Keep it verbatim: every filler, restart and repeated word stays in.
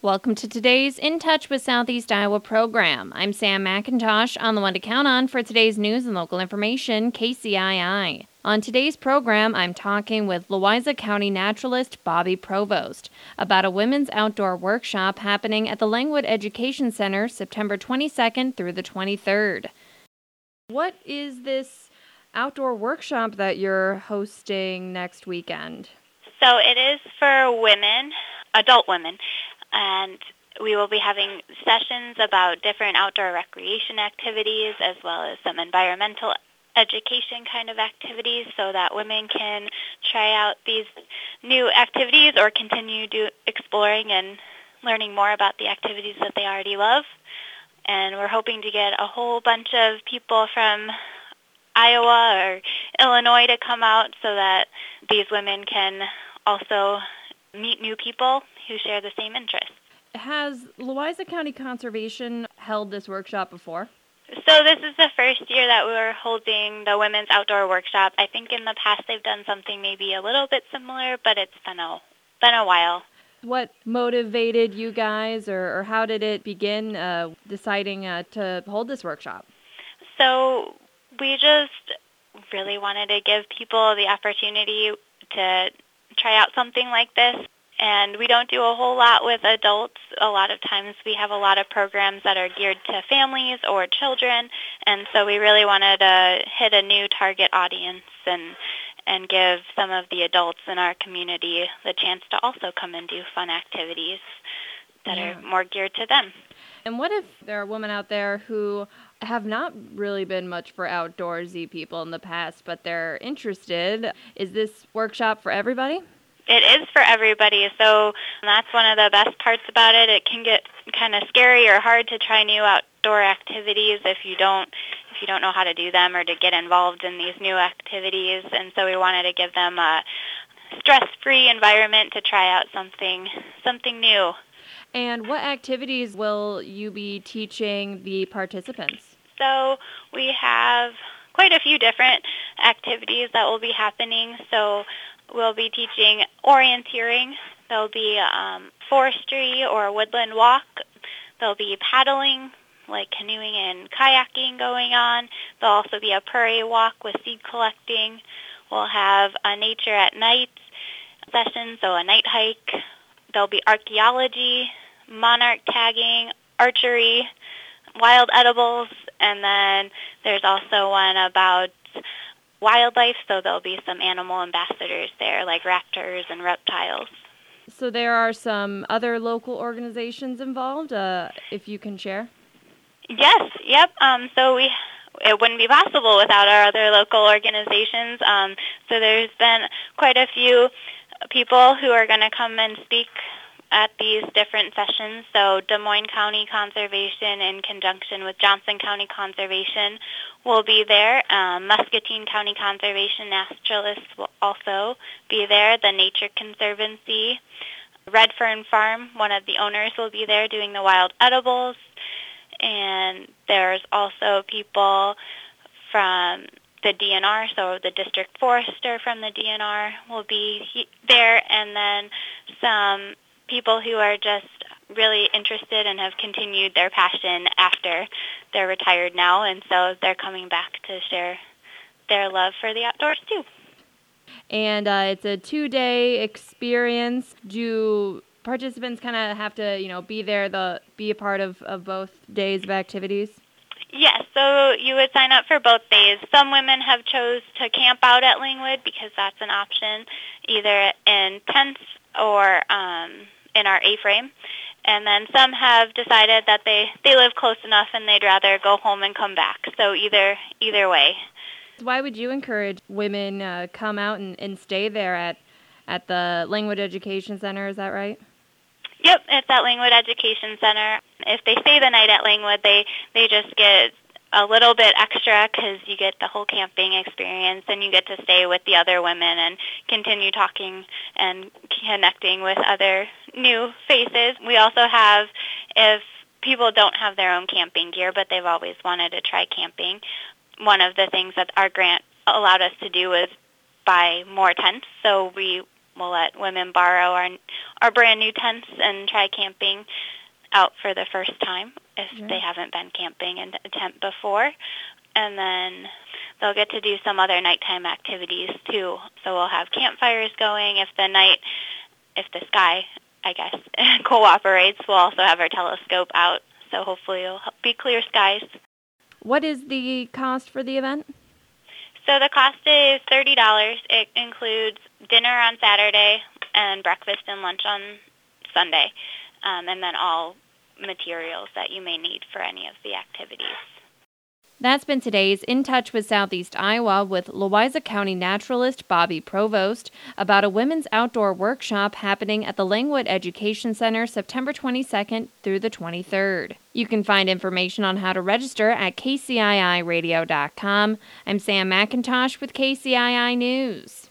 Welcome to today's In Touch with Southeast Iowa program. I'm Sam McIntosh, on the one to count on for today's news and local information, K C I I. On today's program, I'm talking with Louisa County naturalist Bobby Provost about a women's outdoor workshop happening at the Langwood Education Center September twenty-second through the twenty-third. What is this outdoor workshop that you're hosting next weekend? So it is for women, adult women, and we will be having sessions about different outdoor recreation activities as well as some environmental education kind of activities so that women can try out these new activities or continue do exploring and learning more about the activities that they already love. And we're hoping to get a whole bunch of people from Iowa or Illinois to come out so that these women can also meet new people who share the same interests. Has Louisa County Conservation held this workshop before? So this is the first year that we're holding the Women's Outdoor Workshop. I think in the past they've done something maybe a little bit similar, but it's been a, been a while. What motivated you guys, or, or how did it begin uh, deciding uh, to hold this workshop? So we just really wanted to give people the opportunity to try out something like this. And we don't do a whole lot with adults. A lot of times we have a lot of programs that are geared to families or children. And so we really wanted to hit a new target audience and and give some of the adults in our community the chance to also come and do fun activities that yeah. are more geared to them. And what if there are women out there who have not really been much for outdoorsy people in the past, but they're interested? Is this workshop for everybody? It is for everybody, so that's one of the best parts about it. It can get kind of scary or hard to try new outdoor activities if you don't if you don't know how to do them or to get involved in these new activities. And so we wanted to give them a stress-free environment to try out something something new. And what activities will you be teaching the participants? So we have quite a few different activities that will be happening. So we'll be teaching orienteering. There'll be um, forestry or woodland walk. There'll be paddling, like canoeing and kayaking going on. There'll also be a prairie walk with seed collecting. We'll have a nature at night session, so a night hike. There'll be archaeology, monarch tagging, archery, wild edibles, and then there's also one about wildlife, so there'll be some animal ambassadors there, like raptors and reptiles. So there are some other local organizations involved, uh, if you can share? Yes, yep. Um, so we it wouldn't be possible without our other local organizations. Um, so there's been quite a few people who are going to come and speak at these different sessions. So Des Moines County Conservation in conjunction with Johnson County Conservation will be there. Um, Muscatine County Conservation naturalists will also be there. The Nature Conservancy, Red Fern Farm, one of the owners will be there doing the wild edibles. And there's also people from the D N R, so the district forester from the D N R will be he- there, and then some people who are just really interested and have continued their passion after they're retired now, and so they're coming back to share their love for the outdoors too. And uh, it's a two-day experience. Do participants kind of have to, you know, be there, the be a part of, of both days of activities? Yes, so you would sign up for both days. Some women have chose to camp out at Langwood because that's an option, either in tents or um, in our A-frame. And then some have decided that they, they live close enough and they'd rather go home and come back. So either either way. Why would you encourage women uh, come out and, and stay there at, at the Langwood Education Center? Is that right? Yep, it's at Langwood Education Center. If they stay the night at Langwood, they, they just get a little bit extra because you get the whole camping experience and you get to stay with the other women and continue talking and connecting with other new faces. We also have, if people don't have their own camping gear but they've always wanted to try camping, one of the things that our grant allowed us to do was buy more tents. So we we'll let women borrow our our brand new tents and try camping out for the first time if Yeah. they haven't been camping in a tent before. And then they'll get to do some other nighttime activities too. So we'll have campfires going. If the night, if the sky, I guess, cooperates, we'll also have our telescope out. So hopefully it'll be clear skies. What is the cost for the event? So the cost is thirty dollars. It includes dinner on Saturday and breakfast and lunch on Sunday, um, and then all materials that you may need for any of the activities. That's been today's In Touch with Southeast Iowa with Louisa County naturalist Bobby Provost about a women's outdoor workshop happening at the Langwood Education Center September twenty-second through the twenty-third. You can find information on how to register at K C I I radio dot com. I'm Sam McIntosh with K C I I News.